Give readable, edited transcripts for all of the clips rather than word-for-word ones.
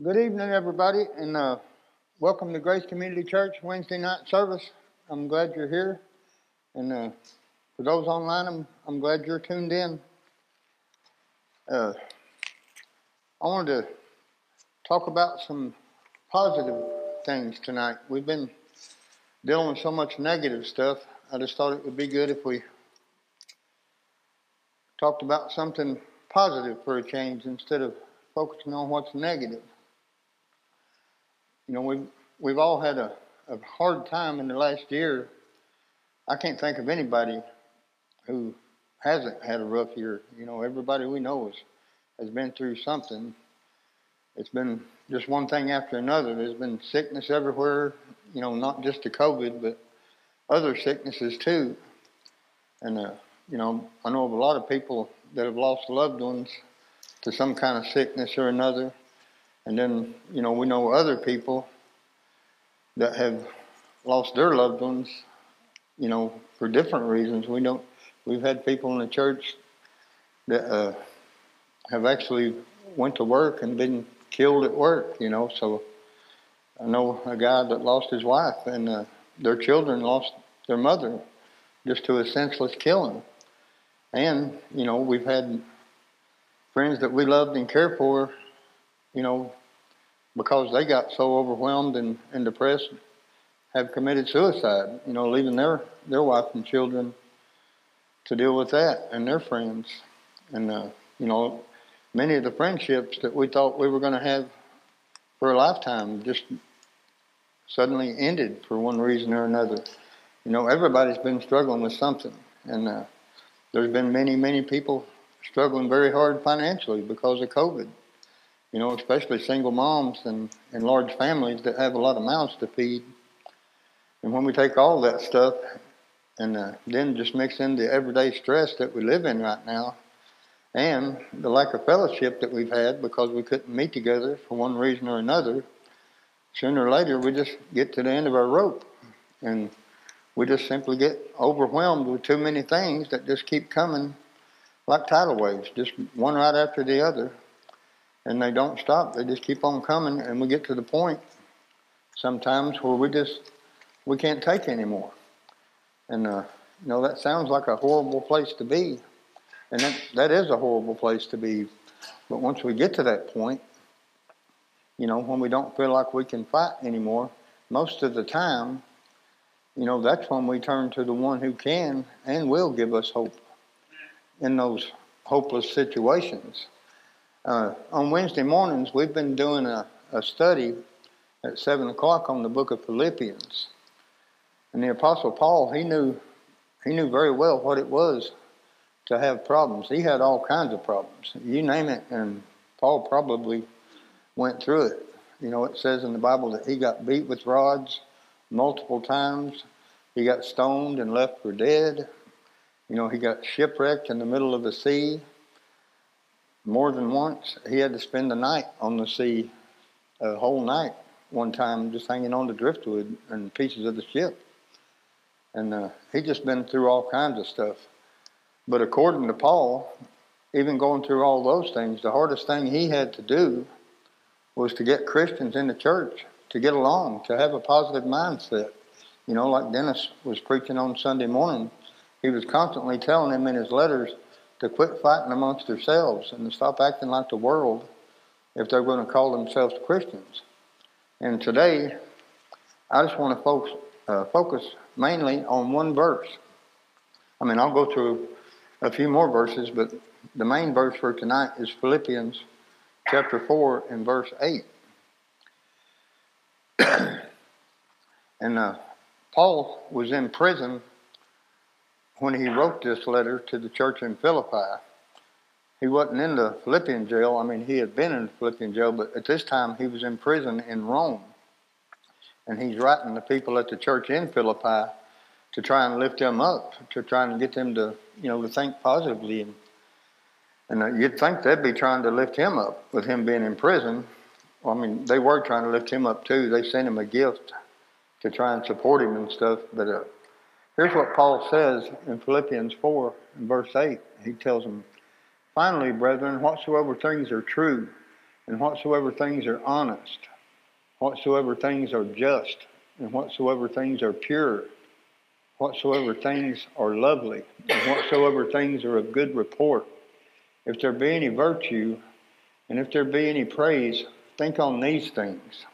Good evening, everybody, and welcome to Grace Community Church Wednesday night service. I'm glad you're here, and for those online, I'm glad you're tuned in. I wanted to talk about some positive things tonight. We've been dealing with so much negative stuff. I just thought it would be good if we talked about something positive for a change instead of focusing on what's negative. You know, we've all had a hard time in the last year. I can't think of anybody who hasn't had a rough year. You know, everybody we know has been through something. It's been just one thing after another. There's been sickness everywhere, you know, not just the COVID, but other sicknesses too. And, you know, I know of a lot of people that have lost loved ones to some kind of sickness or another. And then, you know, we know other people that have lost their loved ones, you know, for different reasons. We've had people in the church that have actually went to work and been killed at work, you know. So I know a guy that lost his wife, and their children lost their mother just to a senseless killing. And, you know, we've had friends that we loved and cared for, you know, because they got so overwhelmed and depressed, have committed suicide, you know, leaving their wife and children to deal with that and their friends. And, you know, many of the friendships that we thought we were going to have for a lifetime just suddenly ended for one reason or another. You know, everybody's been struggling with something. And there's been many people struggling very hard financially because of COVID. You know, especially single moms and large families that have a lot of mouths to feed. And when we take all that stuff and then just mix in the everyday stress that we live in right now and the lack of fellowship that we've had because we couldn't meet together for one reason or another, sooner or later we just get to the end of our rope. And we just simply get overwhelmed with too many things that just keep coming like tidal waves, just one right after the other. And they don't stop. They just keep on coming, and we get to the point sometimes where we can't take anymore. And, you know, that sounds like a horrible place to be. And that is a horrible place to be. But once we get to that point, you know, when we don't feel like we can fight anymore, most of the time, you know, that's when we turn to the one who can and will give us hope in those hopeless situations. On Wednesday mornings, we've been doing a study at 7 o'clock on the book of Philippians. And the Apostle Paul, he knew very well what it was to have problems. He had all kinds of problems. You name it, and Paul probably went through it. You know, it says in the Bible that he got beat with rods multiple times. He got stoned and left for dead. You know, he got shipwrecked in the middle of the sea. More than once, he had to spend the night on the sea, a whole night, one time just hanging on to driftwood and pieces of the ship. And he'd just been through all kinds of stuff. But according to Paul, even going through all those things, the hardest thing he had to do was to get Christians in the church, to get along, to have a positive mindset. You know, like Dennis was preaching on Sunday morning, he was constantly telling them in his letters to quit fighting amongst themselves and to stop acting like the world if they're going to call themselves Christians. And today, I just want to focus mainly on one verse. I mean, I'll go through a few more verses, but the main verse for tonight is Philippians chapter 4 and verse 8. And Paul was in prison when he wrote this letter to the church in Philippi. He wasn't in the Philippian jail. I mean, he had been in the Philippian jail, but at this time he was in prison in Rome. And he's writing to people at the church in Philippi to try and lift them up, to try and get them to, you know, to think positively. And you'd think they'd be trying to lift him up with him being in prison. Well, I mean, they were trying to lift him up too. They sent him a gift to try and support him and stuff. But here's what Paul says in Philippians 4 and verse 8. He tells them, "Finally, brethren, whatsoever things are true, and whatsoever things are honest, whatsoever things are just, and whatsoever things are pure, whatsoever things are lovely, and whatsoever things are of good report, if there be any virtue, and if there be any praise, think on these things.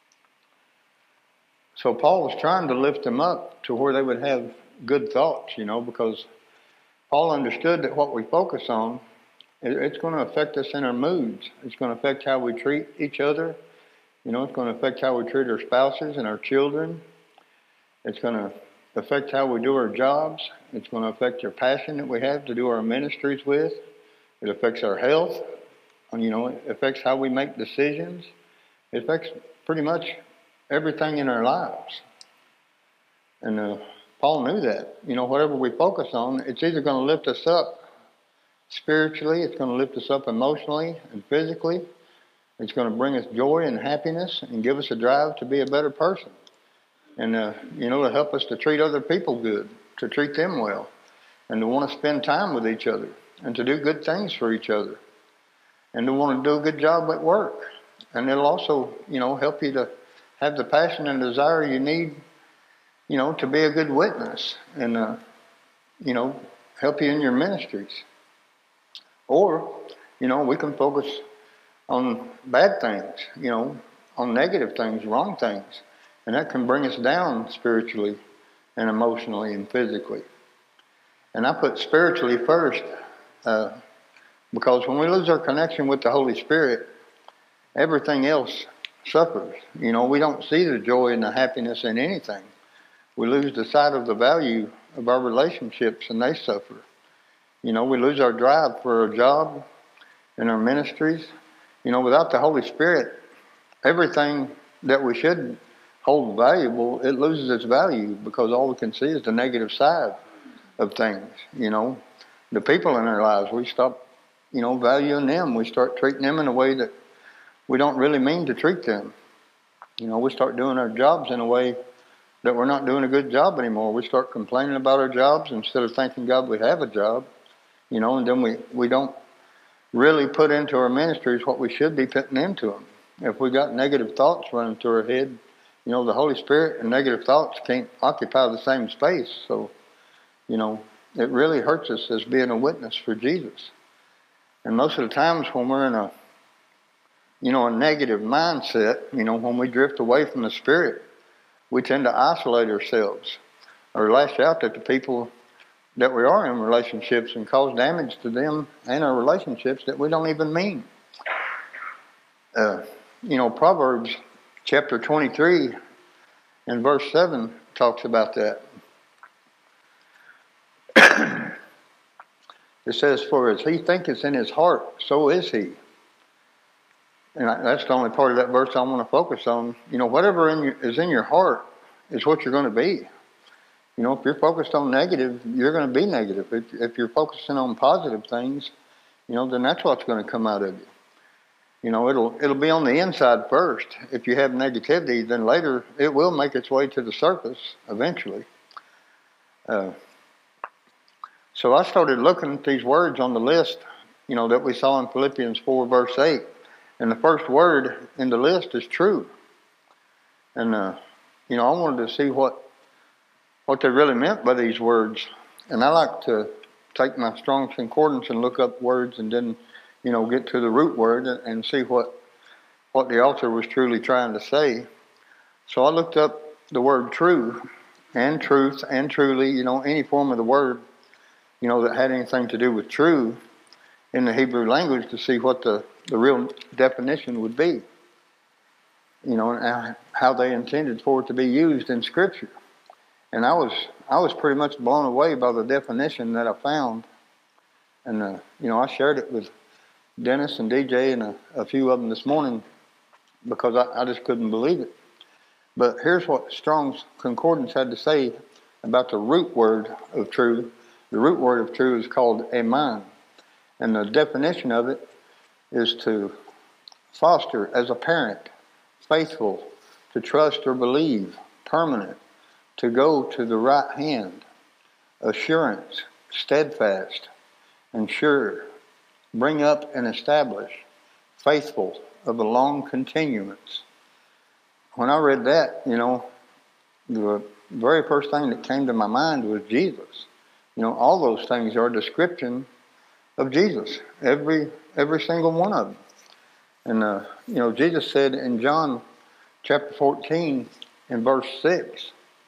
So Paul was trying to lift them up to where they would have good thoughts, because Paul understood that what we focus on, it's going to affect us in our moods. It's going to affect how we treat each other. It's going to affect how we treat our spouses and our children. It's going to affect how we do our jobs. It's going to affect your passion that we have to do our ministries with. It affects our health. It affects how we make decisions. It affects pretty much everything in our lives. And Paul knew that. Whatever we focus on, it's either going to lift us up spiritually, it's going to lift us up emotionally and physically. It's going to bring us joy and happiness and give us a drive to be a better person. And, to help us to treat other people good, to treat them well, and to want to spend time with each other, and to do good things for each other, and to want to do a good job at work. And it'll also, help you to have the passion and desire you need, to be a good witness and, help you in your ministries. Or, we can focus on bad things, on negative things, wrong things. And that can bring us down spiritually and emotionally and physically. And I put spiritually first because when we lose our connection with the Holy Spirit, everything else suffers. We don't see the joy and the happiness in anything. We lose the sight of the value of our relationships, and they suffer. We lose our drive for our job and our ministries. Without the Holy Spirit, everything that we should hold valuable, it loses its value because all we can see is the negative side of things. The people in our lives, we stop, valuing them. We start treating them in a way that we don't really mean to treat them. We start doing our jobs in a way that we're not doing a good job anymore. We start complaining about our jobs instead of thanking God we have a job, and then we don't really put into our ministries what we should be putting into them. If we got negative thoughts running through our head, the Holy Spirit and negative thoughts can't occupy the same space. So, it really hurts us as being a witness for Jesus. And most of the times when we're in a negative mindset, when we drift away from the Spirit, we tend to isolate ourselves or lash out at the people that we are in relationships and cause damage to them and our relationships that we don't even mean. Proverbs chapter 23 and verse 7 talks about that. It says, "For as he thinketh in his heart, so is he." And that's the only part of that verse I want to focus on. Whatever is in your heart is what you're going to be. If you're focused on negative, you're going to be negative. If you're focusing on positive things, then that's what's going to come out of you. It'll be on the inside first. If you have negativity, then later it will make its way to the surface eventually. So I started looking at these words on the list, that we saw in Philippians 4 verse 8. And the first word in the list is true. And, I wanted to see what they really meant by these words. And I like to take my Strong's Concordance and look up words and then, get to the root word and see what the author was truly trying to say. So I looked up the word true and truth and truly, any form of the word, that had anything to do with true in the Hebrew language to see what the real definition would be. And how they intended for it to be used in Scripture. And I was pretty much blown away by the definition that I found. And, I shared it with Dennis and DJ and a few of them this morning because I just couldn't believe it. But here's what Strong's Concordance had to say about the root word of true. The root word of true is called eman. And the definition of it is to foster as a parent, faithful, to trust or believe, permanent, to go to the right hand, assurance, steadfast, and sure, bring up and establish, faithful, of a long continuance. When I read that, the very first thing that came to my mind was Jesus. All those things are a description of Jesus, every single one of them. And, Jesus said in John chapter 14 in verse 6,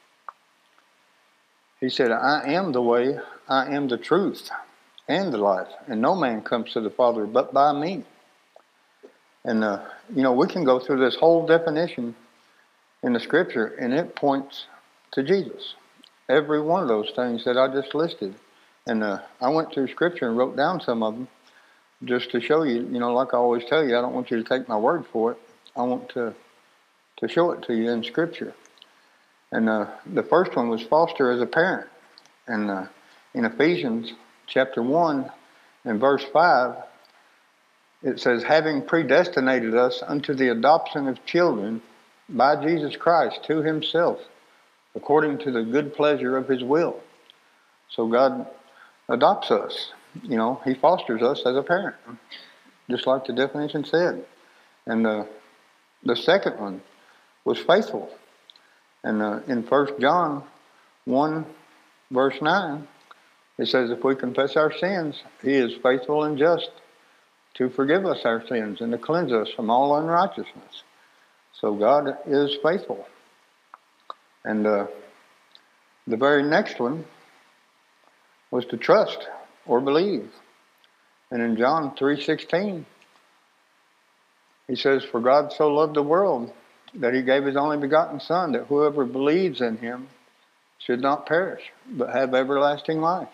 he said, I am the way, I am the truth, and the life, and no man comes to the Father but by me. And, we can go through this whole definition in the Scripture, and it points to Jesus. Every one of those things that I just listed. And I went through Scripture and wrote down some of them just to show you, like I always tell you, I don't want you to take my word for it. I want to show it to you in Scripture. And the first one was foster as a parent. And in Ephesians chapter 1 and verse 5, it says, having predestinated us unto the adoption of children by Jesus Christ to himself, according to the good pleasure of his will. So God adopts us. He fosters us as a parent, just like the definition said. And the second one was faithful. And in 1 John 1, verse 9, it says, if we confess our sins, he is faithful and just to forgive us our sins and to cleanse us from all unrighteousness. So God is faithful. And the very next one was to trust or believe. And in John 3:16, he says, for God so loved the world that he gave his only begotten Son, that whoever believes in him should not perish, but have everlasting life.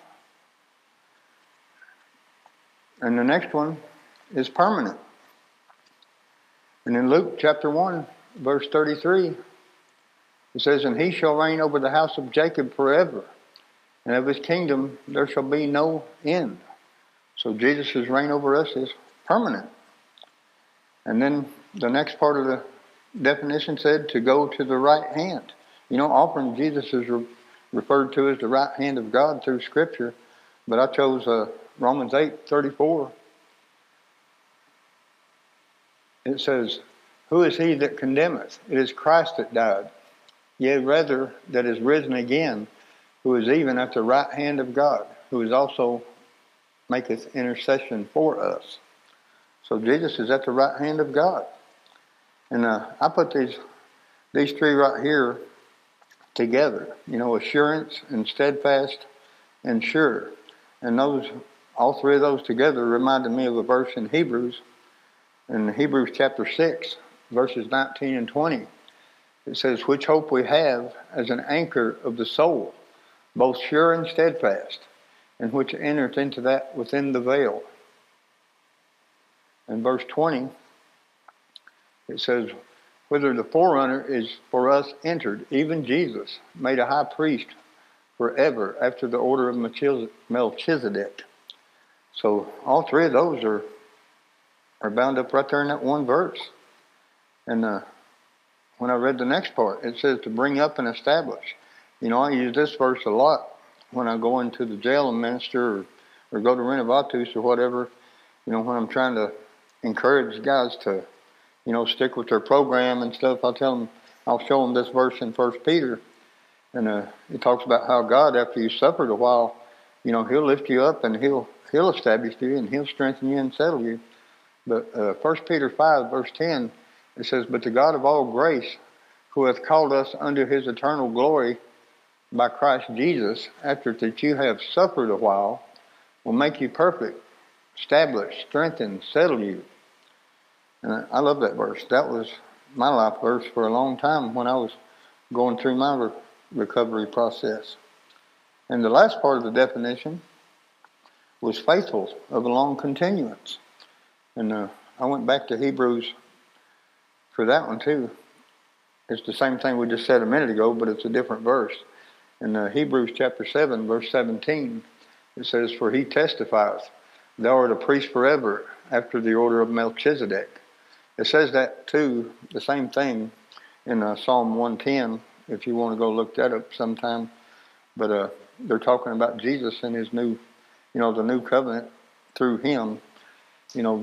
And the next one is permanent. And in Luke chapter 1, verse 33, it says, and he shall reign over the house of Jacob forever, and of his kingdom there shall be no end. So Jesus' reign over us is permanent. And then the next part of the definition said to go to the right hand. Often Jesus is referred to as the right hand of God through Scripture, but I chose Romans 8:34. It says, who is he that condemneth? It is Christ that died, yea, rather that is risen again, who is even at the right hand of God, who is also maketh intercession for us. So Jesus is at the right hand of God. And I put these three right here together. Assurance and steadfast and sure. And all three of those together reminded me of a verse in Hebrews chapter 6, verses 19 and 20. It says, which hope we have as an anchor of the soul, both sure and steadfast, and which entereth into that within the veil. In verse 20, it says, whither the forerunner is for us entered, even Jesus, made a high priest forever after the order of Melchizedek. So all three of those are bound up right there in that one verse. And when I read the next part, it says to bring up and establish. I use this verse a lot when I go into the jail and minister or go to Renovatus or whatever, when I'm trying to encourage guys to, stick with their program and stuff. I'll show them this verse in 1 Peter. And it talks about how God, after you suffered a while, he'll lift you up and he'll establish you and he'll strengthen you and settle you. But 1 Peter 5, verse 10, it says, but the God of all grace, who hath called us unto his eternal glory by Christ Jesus, after that you have suffered a while, will make you perfect, establish, strengthen, settle you. And I love that verse. That was my life verse for a long time when I was going through my recovery process. And the last part of the definition was faithful, of a long continuance. And I went back to Hebrews for that one too. It's the same thing we just said a minute ago, but it's a different verse. In Hebrews chapter 7, verse 17, it says, for he testifieth, thou art a priest forever, after the order of Melchizedek. It says that too, the same thing, in Psalm 110, if you want to go look that up sometime. But they're talking about Jesus and his new, the new covenant through him.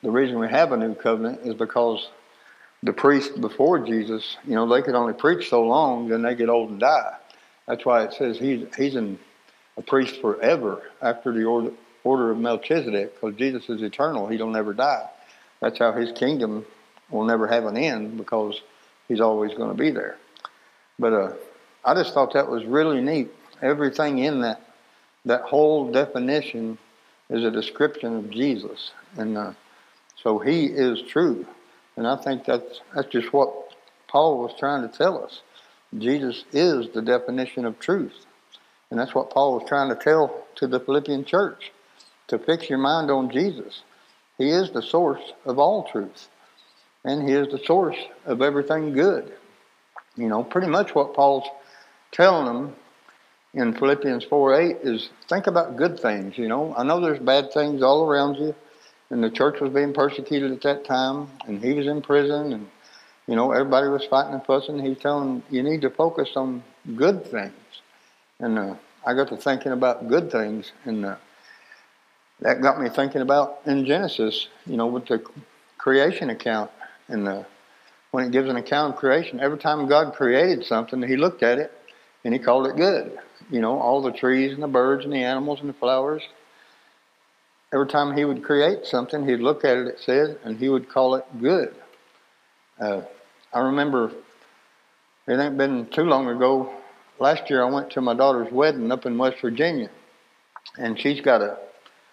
the reason we have a new covenant is because the priests before Jesus, they could only preach so long, then they get old and die. That's why it says he's a priest forever after the order of Melchizedek, because Jesus is eternal. He don't never die. That's how his kingdom will never have an end, because he's always going to be there. But I just thought that was really neat. Everything in that whole definition is a description of Jesus. And so he is true. And I think that's just what Paul was trying to tell us. Jesus is the definition of truth. And that's what Paul was trying to tell to the Philippian church, to fix your mind on Jesus. He is the source of all truth. And he is the source of everything good. Pretty much what Paul's telling them in Philippians 4:8 is think about good things. I know there's bad things all around you, and the church was being persecuted at that time, and he was in prison, and everybody was fighting and fussing. He's telling them you need to focus on good things. And I got to thinking about good things, and that got me thinking about in Genesis, with the creation account. And when it gives an account of creation, every time God created something, he looked at it and he called it good. All the trees and the birds and the animals and the flowers. Every time he would create something, he'd look at it, it said, and he would call it good. I remember, it ain't been too long ago, last year I went to my daughter's wedding up in West Virginia. And she's got I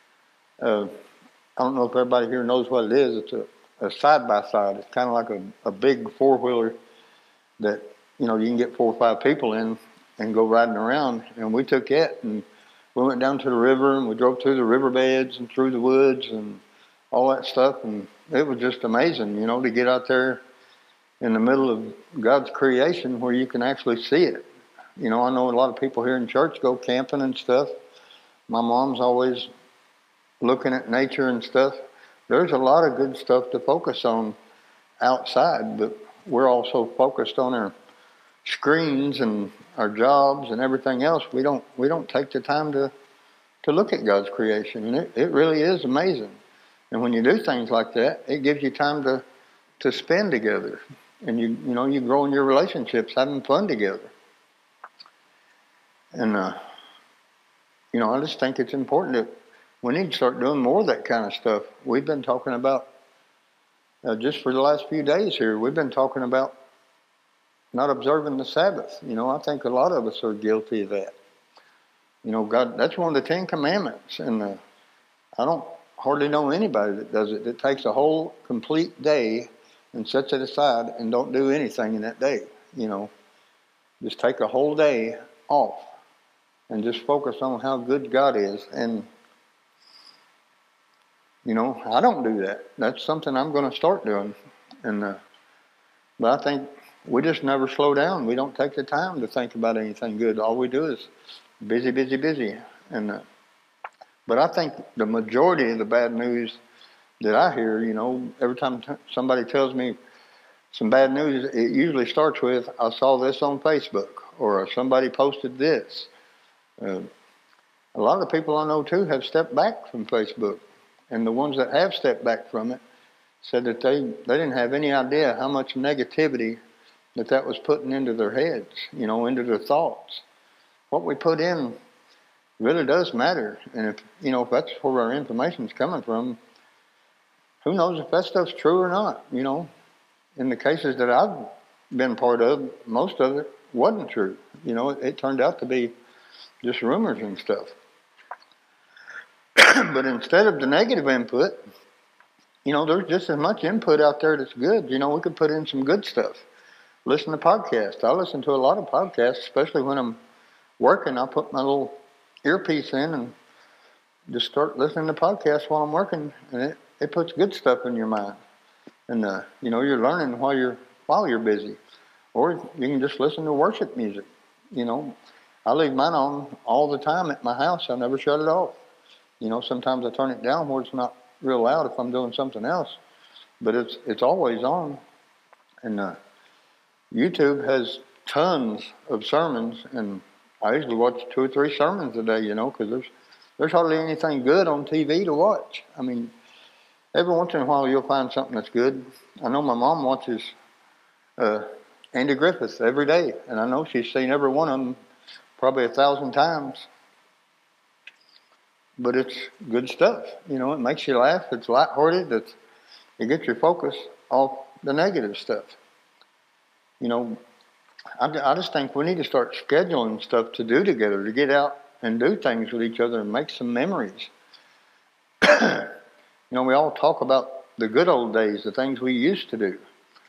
don't know if everybody here knows what it is. It's a side-by-side. It's kind of like a big four-wheeler that, you can get 4 or 5 people in and go riding around. And we took it, and we went down to the river, and we drove through the riverbeds and through the woods and all that stuff. And it was just amazing, to get out there in the middle of God's creation where you can actually see it. I know a lot of people here in church go camping and stuff. My mom's always looking at nature and stuff. There's a lot of good stuff to focus on outside, but we're also focused on our screens and our jobs and everything else. We don't take the time to look at God's creation, and it really is amazing. And when you do things like that, it gives you time to spend together, and you grow in your relationships, having fun together. And I just think it's important that we need to start doing more of that kind of stuff. We've been talking about, just for the last few days here, we've been talking about not observing the Sabbath. I think a lot of us are guilty of that. God, that's one of the 10 Commandments. And I don't hardly know anybody that does it, that takes a whole complete day and sets it aside and don't do anything in that day. Just take a whole day off and just focus on how good God is. And I don't do that. That's something I'm going to start doing. And but I think we just never slow down. We don't take the time to think about anything good. All we do is busy, busy, busy. And but I think the majority of the bad news that I hear, every time somebody tells me some bad news, it usually starts with, I saw this on Facebook, or somebody posted this. A lot of the people I know, too, have stepped back from Facebook. And the ones that have stepped back from it said that they didn't have any idea how much negativity that was putting into their heads, into their thoughts. What we put in really does matter. And if that's where our information's coming from, who knows if that stuff's true or not, In the cases that I've been part of, most of it wasn't true. It turned out to be just rumors and stuff. But instead of the negative input, there's just as much input out there that's good. We could put in some good stuff. Listen to podcasts. I listen to a lot of podcasts, especially when I'm working. I'll put my little earpiece in and just start listening to podcasts while I'm working, and it puts good stuff in your mind. And you're learning while you're busy. Or you can just listen to worship music. I leave mine on all the time at my house. I never shut it off. Sometimes I turn it down where it's not real loud if I'm doing something else, but it's always on. And YouTube has tons of sermons, and I usually watch 2 or 3 sermons a day, because there's hardly anything good on TV to watch. I mean, every once in a while you'll find something that's good. I know my mom watches Andy Griffith every day, and I know she's seen every one of them probably 1,000 times. But it's good stuff. You know, it makes you laugh. It's lighthearted. It gets your focus off the negative stuff. You know, I just think we need to start scheduling stuff to do together, to get out and do things with each other and make some memories. You know, we all talk about the good old days, the things we used to do.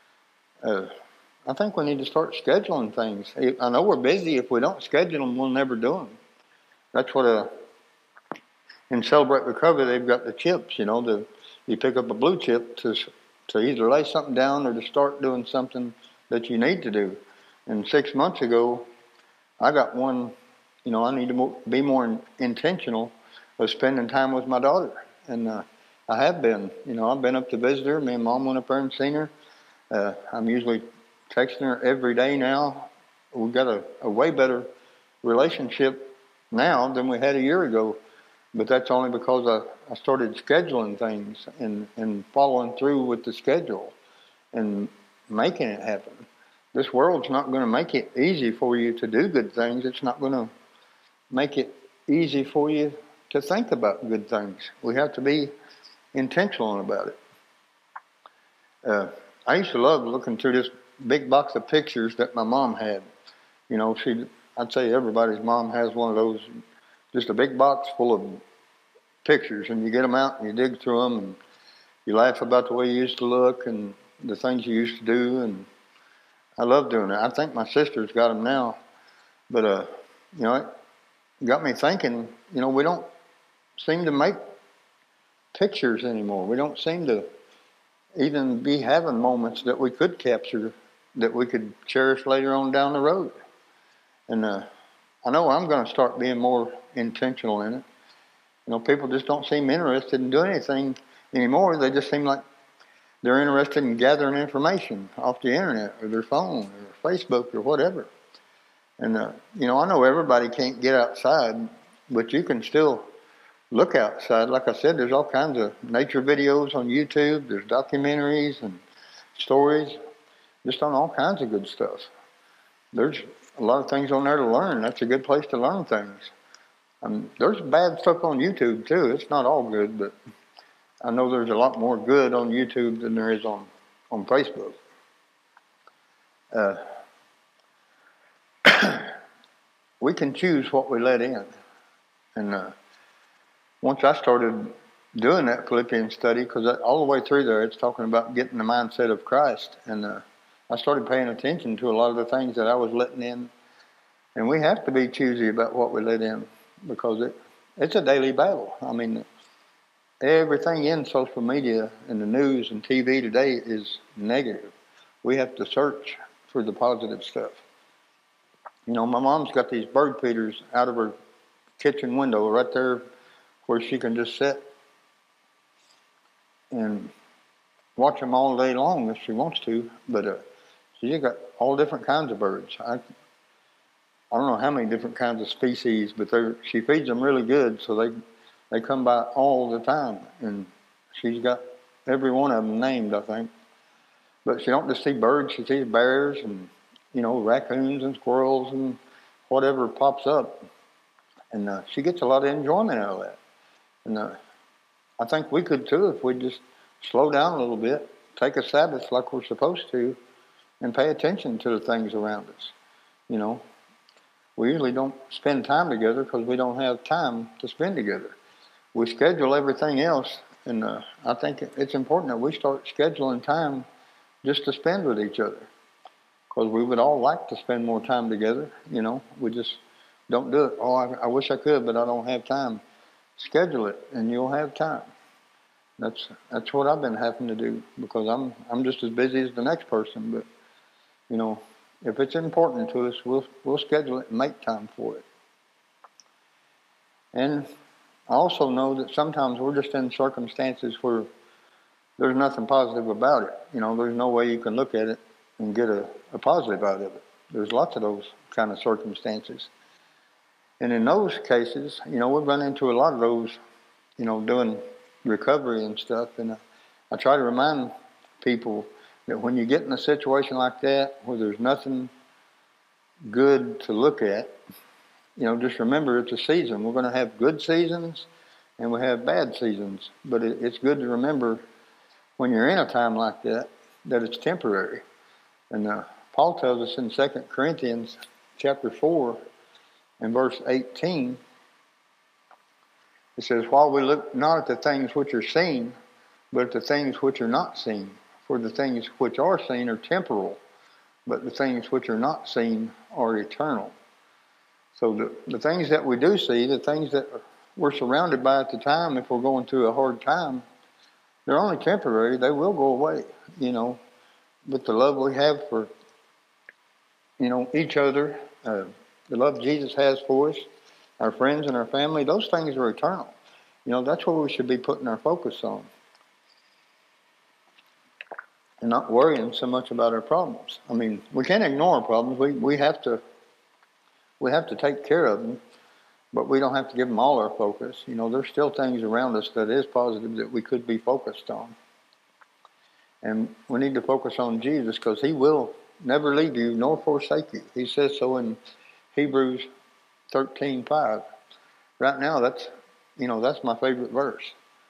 I think we need to start scheduling things. I know we're busy. If we don't schedule them, we'll never do them. That's what in Celebrate Recovery, they've got the chips, you know, you pick up a blue chip to either lay something down or to start doing something that you need to do. And 6 months ago, I got one, you know, I need to be more intentional of spending time with my daughter. And I have been, you know, I've been up to visit her. Me and Mom went up there and seen her. I'm usually texting her every day now. We've got a way better relationship now than we had a year ago. But that's only because I started scheduling things and following through with the schedule and making it happen. This world's not going to make it easy for you to do good things. It's not going to make it easy for you to think about good things. We have to be intentional about it. I used to love looking through this big box of pictures that my mom had. You know, I'd say everybody's mom has one of those, just a big box full of pictures, and you get them out and you dig through them and you laugh about the way you used to look and the things you used to do, and I love doing it. I think my sister's got them now, but you know, it got me thinking. You know, we don't seem to make pictures anymore. We don't seem to even be having moments that we could capture, that we could cherish later on down the road. And I know I'm going to start being more intentional in it. You know, people just don't seem interested in doing anything anymore. They just seem like they're interested in gathering information off the internet or their phone or Facebook or whatever. And, you know, I know everybody can't get outside, but you can still look outside. Like I said, there's all kinds of nature videos on YouTube. There's documentaries and stories, just on all kinds of good stuff. There's a lot of things on there to learn. That's a good place to learn things. There's bad stuff on YouTube too. It's not all good, but I know there's a lot more good on YouTube than there is on Facebook. We can choose what we let in. And once I started doing that Philippians study, because all the way through there it's talking about getting the mindset of Christ, and I started paying attention to a lot of the things that I was letting in. And we have to be choosy about what we let in, because it's a daily battle. I mean, everything in social media and the news and TV today is negative. We have to search for the positive stuff. You know, my mom's got these bird feeders out of her kitchen window right there where she can just sit and watch them all day long if she wants to. But she's got all different kinds of birds. I don't know how many different kinds of species, but she feeds them really good, so they come by all the time, and she's got every one of them named, I think. But she don't just see birds; she sees bears and, you know, raccoons and squirrels and whatever pops up, and she gets a lot of enjoyment out of that. And I think we could too if we just slow down a little bit, take a Sabbath like we're supposed to, and pay attention to the things around us. You know, we usually don't spend time together because we don't have time to spend together. We schedule everything else, and I think it's important that we start scheduling time just to spend with each other, because we would all like to spend more time together. You know, we just don't do it. Oh, I wish I could, but I don't have time. Schedule it, and you'll have time. That's what I've been having to do, because I'm just as busy as the next person. But you know, if it's important to us, we'll schedule it and make time for it. And I also know that sometimes we're just in circumstances where there's nothing positive about it. You know, there's no way you can look at it and get a positive out of it. There's lots of those kind of circumstances. And in those cases, you know, we've run into a lot of those, you know, doing recovery and stuff. And I try to remind people that when you get in a situation like that where there's nothing good to look at, just remember it's a season. We're going to have good seasons and we have bad seasons. But it's good to remember when you're in a time like that it's temporary. And Paul tells us in 2 Corinthians chapter 4 and verse 18, it says, while we look not at the things which are seen, but at the things which are not seen. For the things which are seen are temporal, but the things which are not seen are eternal. So the things that we do see, the things that we're surrounded by at the time, if we're going through a hard time, they're only temporary. They will go away, But the love we have for, each other, the love Jesus has for us, our friends and our family, those things are eternal. That's what we should be putting our focus on. And not worrying so much about our problems. I mean, we can't ignore our problems. We have to take care of them, but we don't have to give them all our focus. There's still things around us that is positive that we could be focused on. And we need to focus on Jesus because he will never leave you nor forsake you. He says so in Hebrews 13:5. Right now, that's my favorite verse.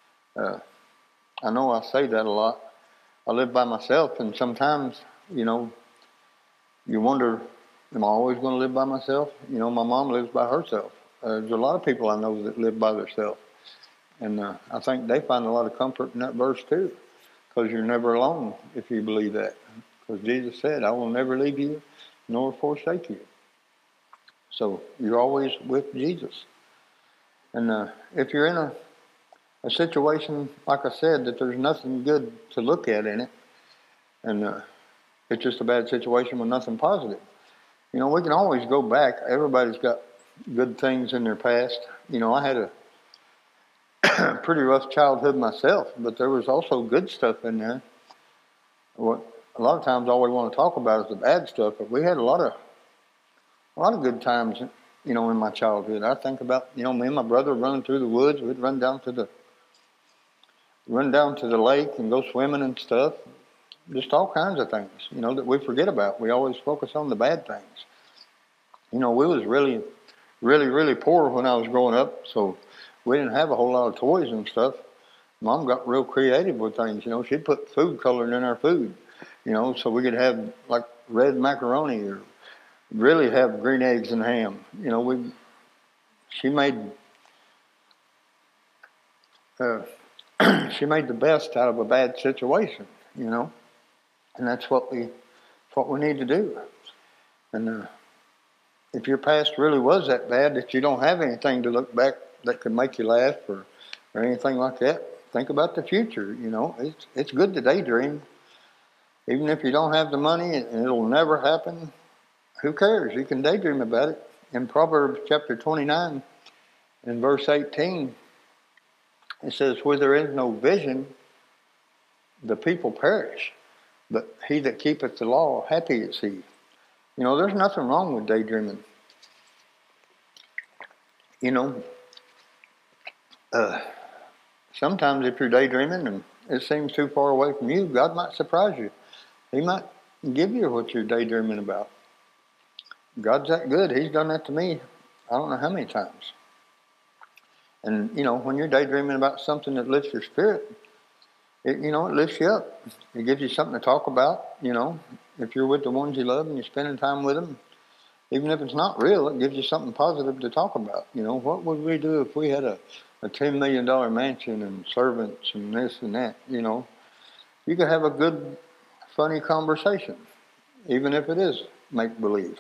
I know I say that a lot. I live by myself, and sometimes, you wonder, am I always going to live by myself? My mom lives by herself. There's a lot of people I know that live by themselves. And I think they find a lot of comfort in that verse too, because you're never alone if you believe that. Because Jesus said, I will never leave you nor forsake you. So you're always with Jesus. And if you're in a situation, like I said, that there's nothing good to look at in it, and it's just a bad situation with nothing positive. We can always go back. Everybody's got good things in their past. I had a pretty rough childhood myself, but there was also good stuff in there. A lot of times all we want to talk about is the bad stuff, but we had a lot of good times, in my childhood. I think about, me and my brother running through the woods. We'd run down to the lake and go swimming and stuff. Just all kinds of things, that we forget about. We always focus on the bad things. We was really, really, really poor when I was growing up, so we didn't have a whole lot of toys and stuff. Mom got real creative with things, She'd put food coloring in our food, so we could have like red macaroni or really have green eggs and ham. She made she made the best out of a bad situation, and that's what we need to do. And if your past really was that bad that you don't have anything to look back that could make you laugh or anything like that, think about the future. It's good to daydream, even if you don't have the money and it'll never happen. Who cares? You can daydream about it. In Proverbs chapter 29 and verse 18, it says, where there is no vision, the people perish, but he that keepeth the law, happy is he. There's nothing wrong with daydreaming. Sometimes if you're daydreaming and it seems too far away from you, God might surprise you. He might give you what you're daydreaming about. God's that good. He's done that to me I don't know how many times. And, when you're daydreaming about something that lifts your spirit, it lifts you up. It gives you something to talk about, If you're with the ones you love and you're spending time with them, even if it's not real, it gives you something positive to talk about. What would we do if we had a $10 million mansion and servants and this and that, You could have a good, funny conversation, even if it is make-believe.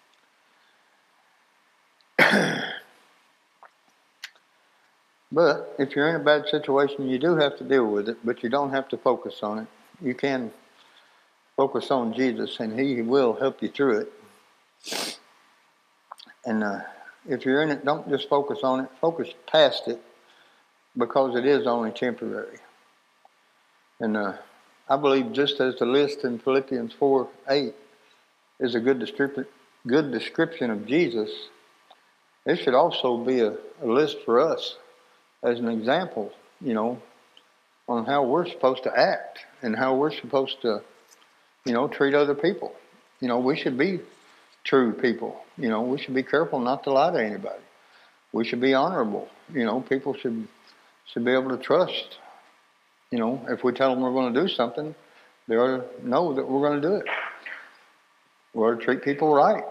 But if you're in a bad situation, you do have to deal with it, but you don't have to focus on it. You can focus on Jesus, and he will help you through it. And if you're in it, don't just focus on it. Focus past it, because it is only temporary. And I believe just as the list in Philippians 4:8 is a good description of Jesus, it should also be a list for us as an example, on how we're supposed to act and how we're supposed to, treat other people. We should be true people. We should be careful not to lie to anybody. We should be honorable. People should be able to trust. If we tell them we're going to do something, they ought to know that we're going to do it. We ought to treat people right.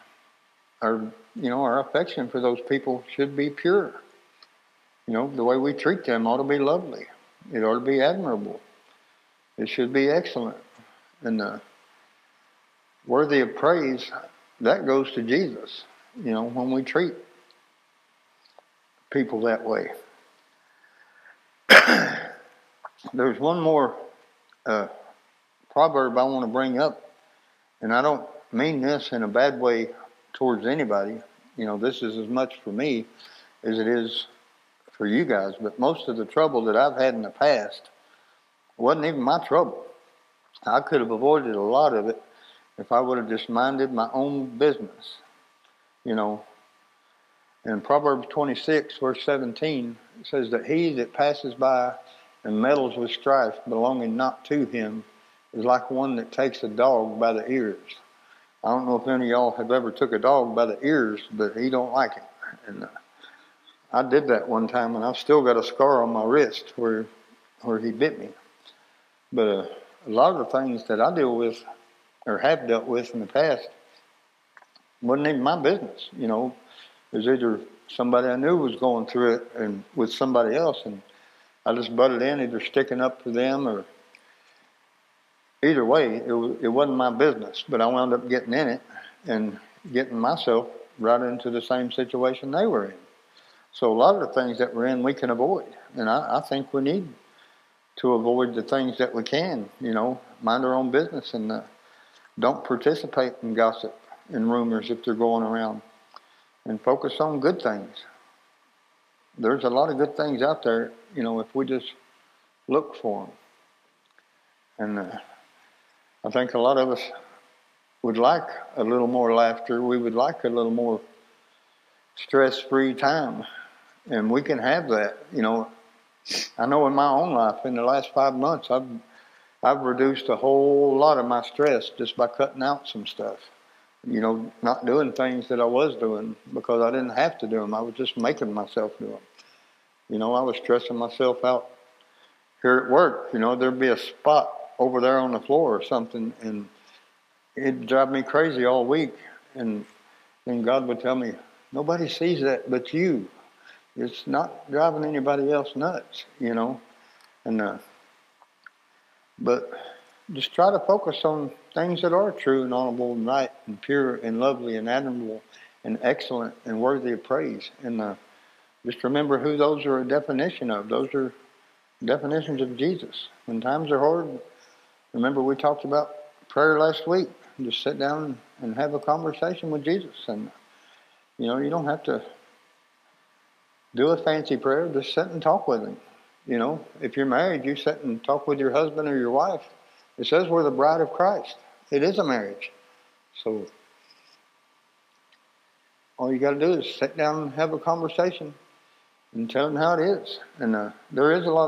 Our affection for those people should be pure. The way we treat them ought to be lovely. It ought to be admirable. It should be excellent. And worthy of praise, that goes to Jesus, when we treat people that way. There's one more proverb I want to bring up, and I don't mean this in a bad way towards anybody. This is as much for me as it is for you guys, but most of the trouble that I've had in the past wasn't even my trouble. I could have avoided a lot of it if I would have just minded my own business. In Proverbs 26, verse 17, it says that he that passes by and meddles with strife belonging not to him is like one that takes a dog by the ears. I don't know if any of y'all have ever took a dog by the ears, but he don't like it. And I did that one time, and I've still got a scar on my wrist where he bit me. But a lot of the things that I deal with or have dealt with in the past wasn't even my business. It was either somebody I knew was going through it and with somebody else, and I just butted in, either sticking up for them or either way, it wasn't my business. But I wound up getting in it and getting myself right into the same situation they were in. So a lot of the things that we're in, we can avoid. And I think we need to avoid the things that we can, mind our own business and don't participate in gossip and rumors if they're going around, and focus on good things. There's a lot of good things out there, if we just look for them. And I think a lot of us would like a little more laughter. We would like a little more stress-free time. And we can have that. I know in my own life, in the last 5 months, I've reduced a whole lot of my stress just by cutting out some stuff. Not doing things that I was doing because I didn't have to do them. I was just making myself do them. I was stressing myself out here at work. There'd be a spot over there on the floor or something, and it'd drive me crazy all week. And then God would tell me, nobody sees that but you. It's not driving anybody else nuts, And but just try to focus on things that are true and honorable and right and pure and lovely and admirable and excellent and worthy of praise. And just remember who those are a definition of. Those are definitions of Jesus. When times are hard, remember we talked about prayer last week. Just sit down and have a conversation with Jesus. And, you don't have to do a fancy prayer. Just sit and talk with him. If you're married, you sit and talk with your husband or your wife. It says we're the bride of Christ. It is a marriage. So all you got to do is sit down and have a conversation and tell them how it is. And there is a lot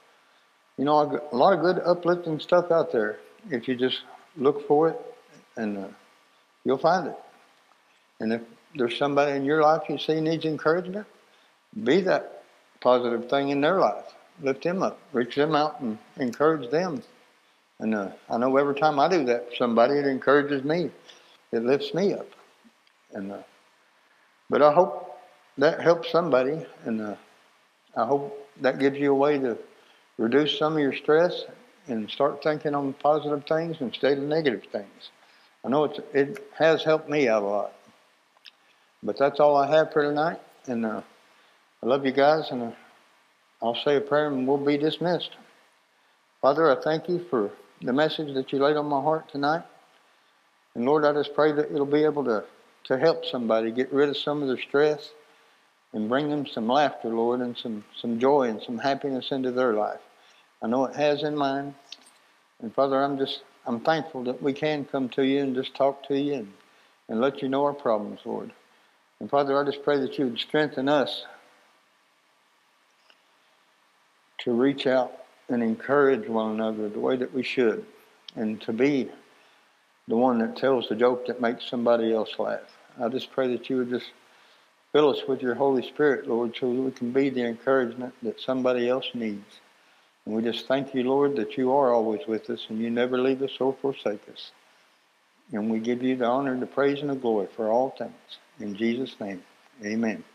of good uplifting stuff out there. If you just look for it, and you'll find it. And if there's somebody in your life you see needs encouragement, be that positive thing in their life. Lift them up. Reach them out and encourage them. And I know every time I do that for somebody, it encourages me. It lifts me up. And but I hope that helps somebody. And I hope that gives you a way to reduce some of your stress and start thinking on positive things instead of negative things. I know it has helped me out a lot. But that's all I have for tonight. And I love you guys, and I'll say a prayer and we'll be dismissed. Father, I thank you for the message that you laid on my heart tonight. And Lord, I just pray that it'll be able to help somebody get rid of some of their stress and bring them some laughter, Lord, and some joy and some happiness into their life. I know it has in mine. And Father, I'm thankful that we can come to you and just talk to you and let you know our problems, Lord. And Father, I just pray that you would strengthen us to reach out and encourage one another the way that we should, and to be the one that tells the joke that makes somebody else laugh. I just pray that you would just fill us with your Holy Spirit, Lord, so that we can be the encouragement that somebody else needs. And we just thank you, Lord, that you are always with us and you never leave us or forsake us. And we give you the honor, the praise, and the glory for all things. In Jesus' name, amen.